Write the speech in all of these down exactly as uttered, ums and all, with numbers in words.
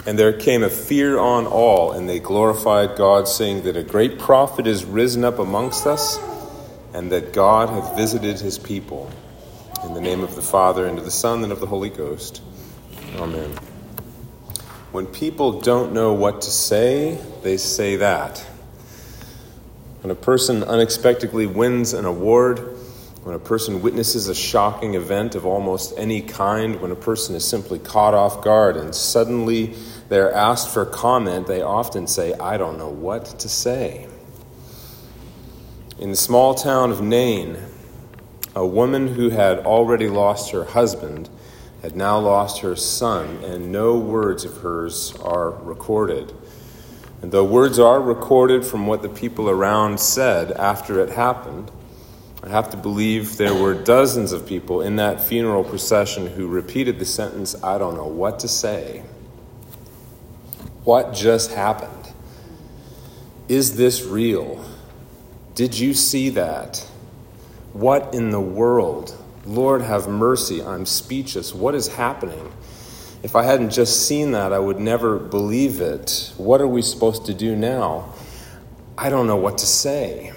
And there came a fear on all, and they glorified God, saying that a great prophet is risen up amongst us, and that God hath visited his people. In the name of the Father, and of the Son, and of the Holy Ghost. Amen. When people don't know what to say, they say that. When a person unexpectedly wins an award, when a person witnesses a shocking event of almost any kind, when a person is simply caught off guard and suddenly they're asked for comment, they often say, I don't know what to say. In the small town of Nain, a woman who had already lost her husband had now lost her son, and no words of hers are recorded. And though words are recorded from what the people around said after it happened, I have to believe there were dozens of people in that funeral procession who repeated the sentence, I don't know what to say. What just happened? Is this real? Did you see that? What in the world? Lord, have mercy. I'm speechless. What is happening? If I hadn't just seen that, I would never believe it. What are we supposed to do now? I don't know what to say.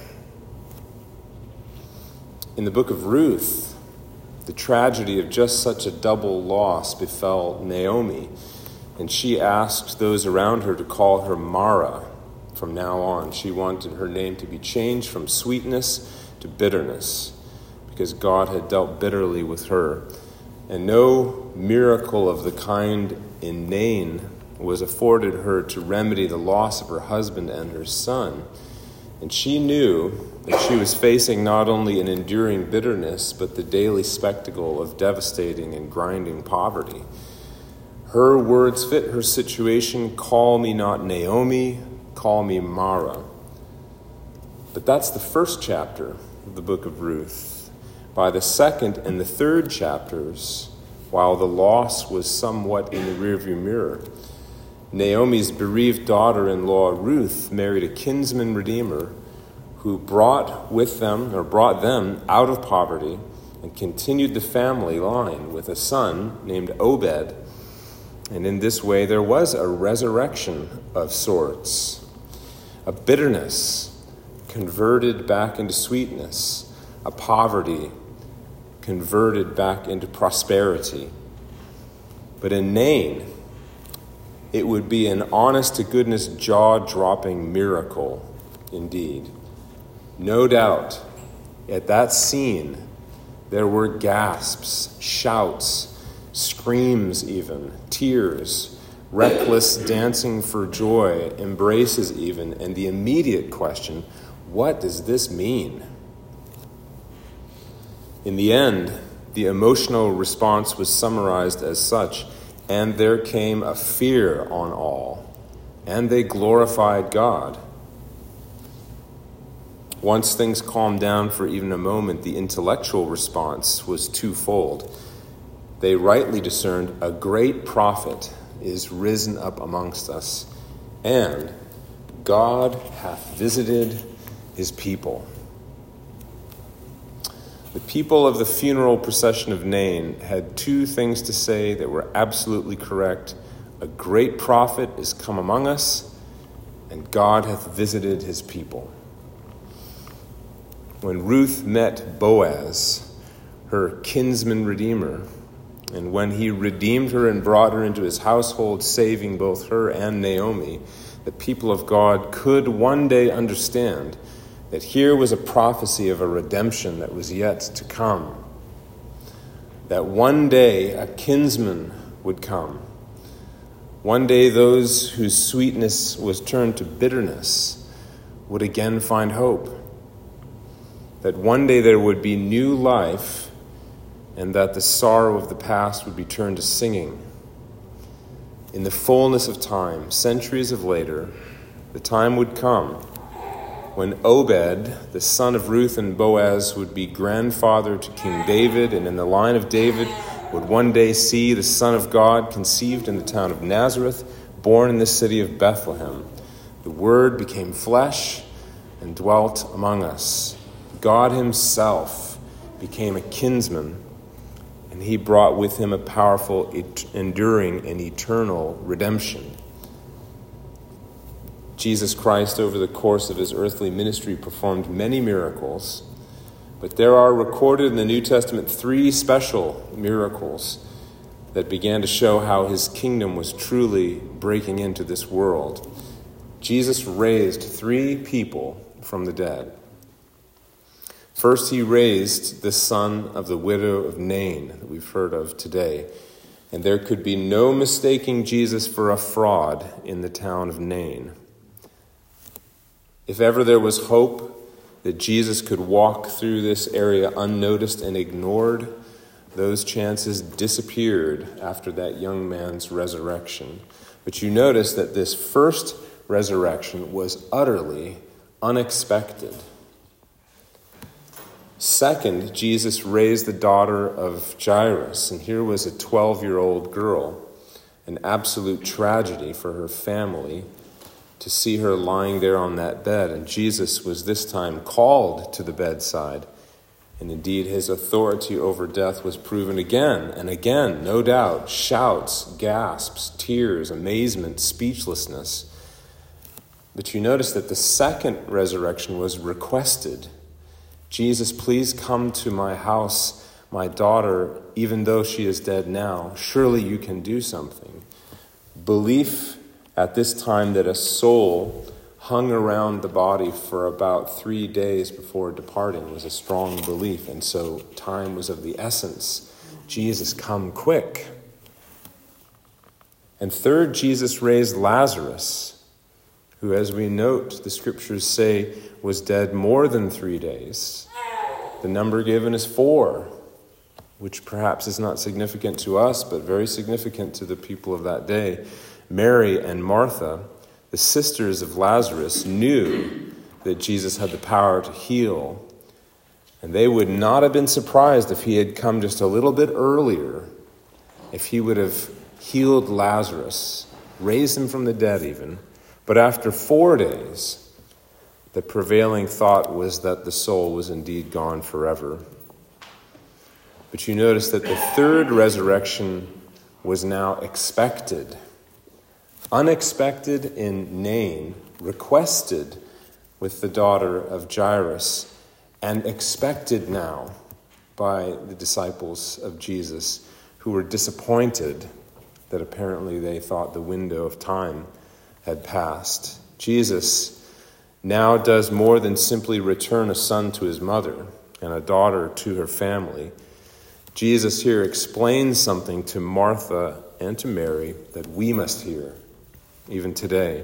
In the book of Ruth, the tragedy of just such a double loss befell Naomi, and she asked those around her to call her Mara from now on. She wanted her name to be changed from sweetness to bitterness, because God had dealt bitterly with her. And no miracle of the kind in Nain was afforded her to remedy the loss of her husband and her son. And she knew that she was facing not only an enduring bitterness, but the daily spectacle of devastating and grinding poverty. Her words fit her situation, call me not Naomi, call me Mara. But that's the first chapter of the book of Ruth. By the second and the third chapters, while the loss was somewhat in the rearview mirror, Naomi's bereaved daughter-in-law Ruth married a kinsman redeemer who brought with them, or brought them out of poverty and continued the family line with a son named Obed. And in this way, there was a resurrection of sorts, a bitterness converted back into sweetness, a poverty converted back into prosperity. But in Nain, it would be an honest-to-goodness, jaw-dropping miracle indeed. No doubt, at that scene, there were gasps, shouts, screams even, tears, reckless dancing for joy, embraces even, and the immediate question, what does this mean? In the end, the emotional response was summarized as such, and there came a fear on all, and they glorified God. Once things calmed down for even a moment, the intellectual response was twofold. They rightly discerned a great prophet is risen up amongst us, and God hath visited his people. The people of the funeral procession of Nain had two things to say that were absolutely correct. A great prophet is come among us, and God hath visited his people. When Ruth met Boaz, her kinsman redeemer, and when he redeemed her and brought her into his household, saving both her and Naomi, the people of God could one day understand that here was a prophecy of a redemption that was yet to come. That one day a kinsman would come. One day those whose sweetness was turned to bitterness would again find hope. That one day there would be new life, and that the sorrow of the past would be turned to singing. In the fullness of time, centuries of later, the time would come when Obed, the son of Ruth and Boaz, would be grandfather to King David, and in the line of David would one day see the Son of God conceived in the town of Nazareth, born in the city of Bethlehem. The Word became flesh and dwelt among us. God himself became a kinsman, and and he brought with him a powerful, enduring, and eternal redemption. Jesus Christ, over the course of his earthly ministry, performed many miracles, but there are recorded in the New Testament three special miracles that began to show how his kingdom was truly breaking into this world. Jesus raised three people from the dead. First, he raised the son of the widow of Nain that we've heard of today. And there could be no mistaking Jesus for a fraud in the town of Nain. If ever there was hope that Jesus could walk through this area unnoticed and ignored, those chances disappeared after that young man's resurrection. But you notice that this first resurrection was utterly unexpected. Second, Jesus raised the daughter of Jairus, and here was a twelve-year-old girl, an absolute tragedy for her family to see her lying there on that bed. And Jesus was this time called to the bedside, and indeed his authority over death was proven again and again, no doubt. Shouts, gasps, tears, amazement, speechlessness. But you notice that the second resurrection was requested. Jesus, please come to my house. My daughter, even though she is dead now, surely you can do something. Belief at this time that a soul hung around the body for about three days before departing was a strong belief, and so time was of the essence. Jesus, come quick. And third, Jesus raised Lazarus, who, as we note, the scriptures say, was dead more than three days. The number given is four, which perhaps is not significant to us, but very significant to the people of that day. Mary and Martha, the sisters of Lazarus, knew that Jesus had the power to heal, and they would not have been surprised if he had come just a little bit earlier, if he would have healed Lazarus, raised him from the dead even. But after four days, the prevailing thought was that the soul was indeed gone forever. But you notice that the third resurrection was now expected. Unexpected in Nain, requested with the daughter of Jairus, and expected now by the disciples of Jesus, who were disappointed that apparently they thought the window of time had passed. Jesus now does more than simply return a son to his mother and a daughter to her family. Jesus here explains something to Martha and to Mary that we must hear even today.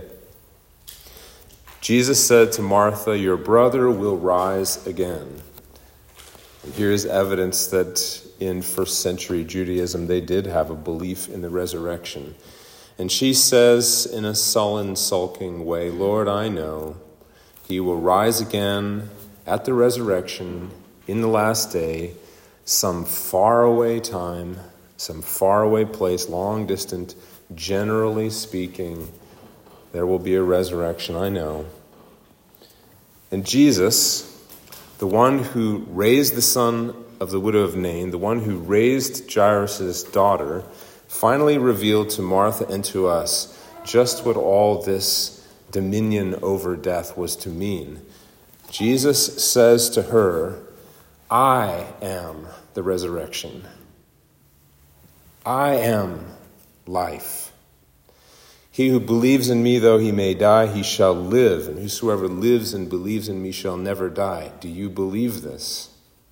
Jesus said to Martha, "Your brother will rise again." And here's evidence that in first century Judaism they did have a belief in the resurrection. And she says in a sullen, sulking way, "Lord, I know he will rise again at the resurrection in the last day, some faraway time, some faraway place, long distant, generally speaking, there will be a resurrection, I know." And Jesus, the one who raised the son of the widow of Nain, the one who raised Jairus' daughter, finally revealed to Martha and to us just what all this dominion over death was to mean. Jesus says to her, "I am the resurrection. I am life. He who believes in me, though he may die, he shall live, and whosoever lives and believes in me shall never die." Do you believe this?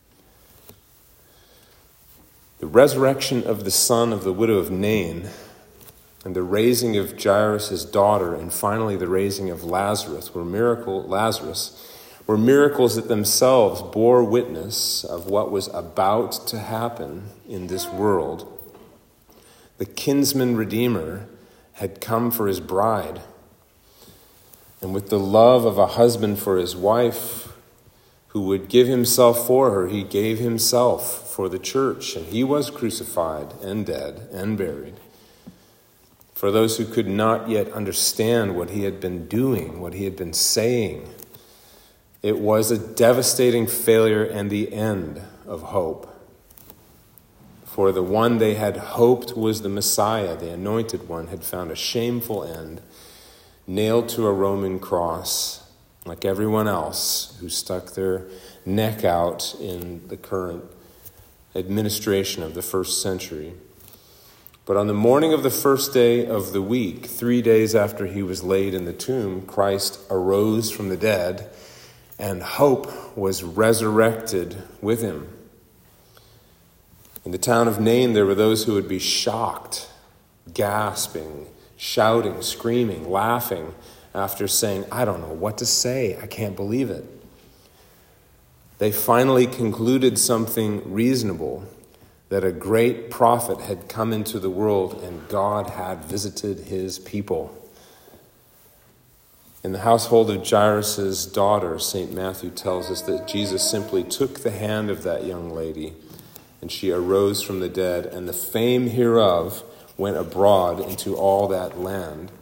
The resurrection of the son of the widow of Nain, and the raising of Jairus' daughter, and finally the raising of Lazarus were miracle Lazarus were miracles that themselves bore witness of what was about to happen in this world. The kinsman redeemer had come for his bride, and with the love of a husband for his wife, who would give himself for her, he gave himself for the church, and he was crucified and dead and buried. For those who could not yet understand what he had been doing, what he had been saying, it was a devastating failure and the end of hope. For the one they had hoped was the Messiah, the anointed one, had found a shameful end, nailed to a Roman cross, like everyone else who stuck their neck out in the current administration of the first century. But on the morning of the first day of the week, three days after he was laid in the tomb, Christ arose from the dead, and hope was resurrected with him. In the town of Nain, there were those who would be shocked, gasping, shouting, screaming, laughing, after saying, I don't know what to say, I can't believe it. They finally concluded something reasonable, that a great prophet had come into the world and God had visited his people. In the household of Jairus' daughter, Saint Matthew tells us that Jesus simply took the hand of that young lady, and she arose from the dead, and the fame hereof went abroad into all that land.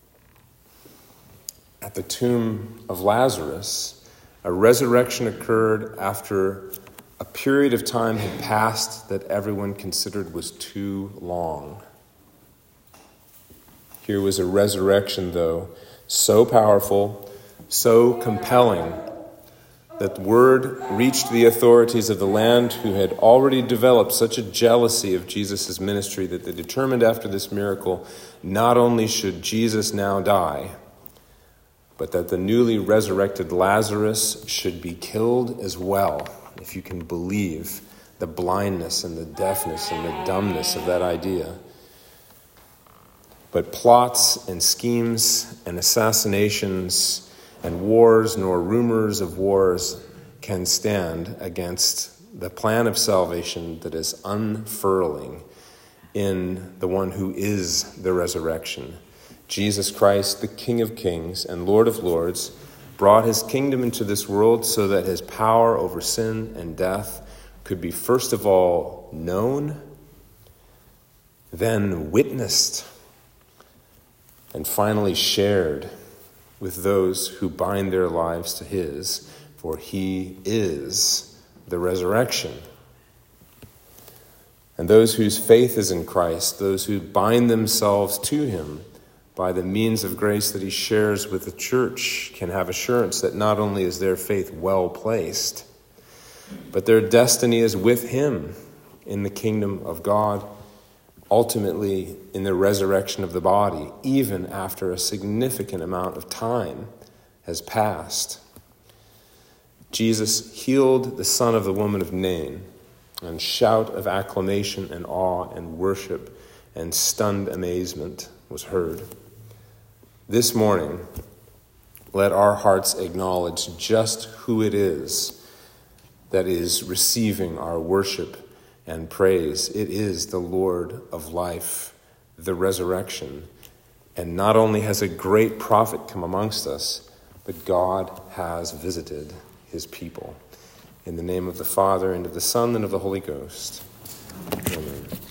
At the tomb of Lazarus, a resurrection occurred after a period of time had passed that everyone considered was too long. Here was a resurrection, though, so powerful, so compelling, that word reached the authorities of the land, who had already developed such a jealousy of Jesus' ministry that they determined after this miracle, not only should Jesus now die, but that the newly resurrected Lazarus should be killed as well, if you can believe the blindness and the deafness and the dumbness of that idea. But plots and schemes and assassinations and wars nor rumors of wars can stand against the plan of salvation that is unfurling in the one who is the resurrection. Jesus Christ, the King of Kings and Lord of Lords, brought his kingdom into this world so that his power over sin and death could be first of all known, then witnessed, and finally shared with those who bind their lives to his, for he is the resurrection. And those whose faith is in Christ, those who bind themselves to him by the means of grace that he shares with the church, can have assurance that not only is their faith well placed, but their destiny is with him in the kingdom of God, ultimately in the resurrection of the body, even after a significant amount of time has passed. Jesus healed the son of the woman of Nain, and shout of acclamation and awe and worship and stunned amazement was heard. This morning, let our hearts acknowledge just who it is that is receiving our worship and praise. It is the Lord of life, the resurrection. And not only has a great prophet come amongst us, but God has visited his people. In the name of the Father, and of the Son, and of the Holy Ghost. Amen.